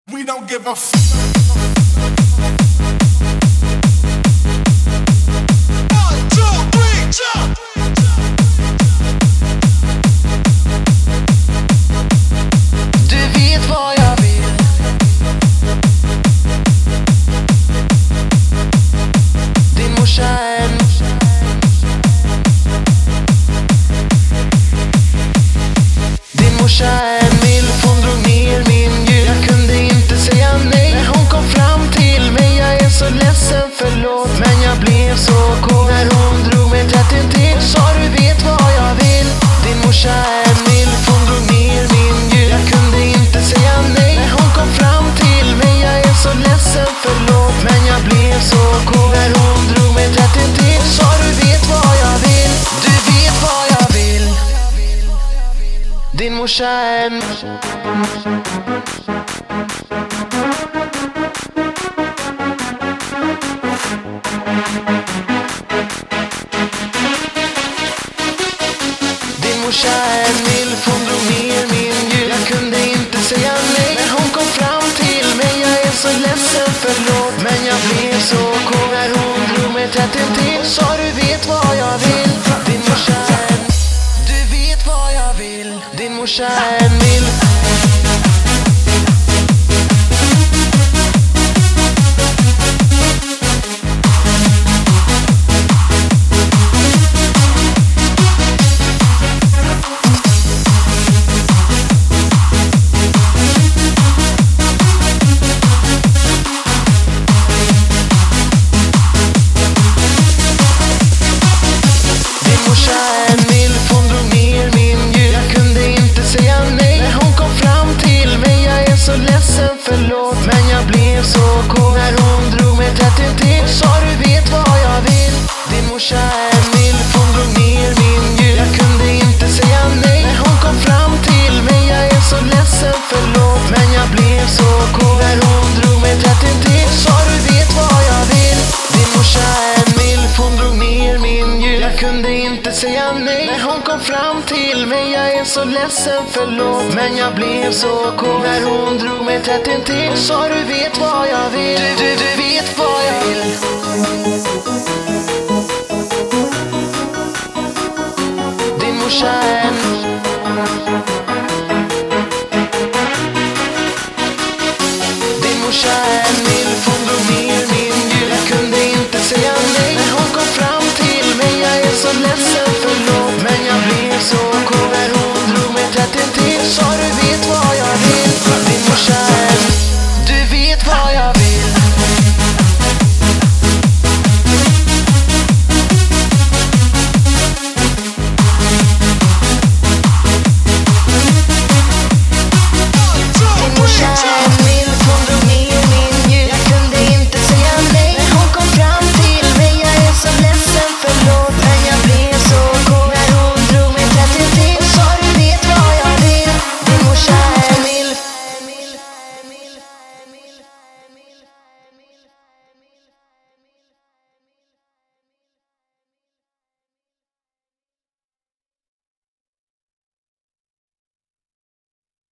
We don't give a f. One, two, three, jump. Du vet vad jag vill. Din morsa är en milf, hon drog ner min jul. Jag kunde inte säga nej när hon kom fram till mig. Jag är så ledsen, förlåt, men jag blev så kåt när hon drog mig tätt intill. Sa du vet vad jag vill. Din morsa är en milf, hon drog ner min jul. Jag kunde inte säga nej när hon kom fram till mig. Jag är så ledsen, förlåt, men jag blev så kåt när hon drog mig tätt intill. Sa du vet vad jag vill. Du vet vad jag vill. Din morsa är en milf, hon drog ner min jul. Jag kunde inte säga nej när hon kom fram till mig. Jag är så ledsen, förlåt, men jag blev så kåt när hon drog mig tätt intill. Sa du vet vad jag vill. Din morsa är en... Du vet vad jag vill. Din morsa är en milf. Förlåt, men jag blev så kåt när hon drog mig tätt intill. Sa du vet vad jag vill. Din morsa är en milf, hon drog ner min jul. Jag kunde inte säga nej när hon kom fram till mig. Jag är så ledsen, förlåt, men jag blev så kåt när hon drog mig tätt intill. Sa du vet vad jag vill. Din morsa är en milf, hon drog ner min jul. Jag kunde inte säga nej när hon kom fram till mig. Jag är så ledsen, förlåt, men jag blev så kåt när hon drog mig tätt intill. Sa du vet vad jag vill. Du vet vad jag vill. Din morsa är en... Din morsa är en milf.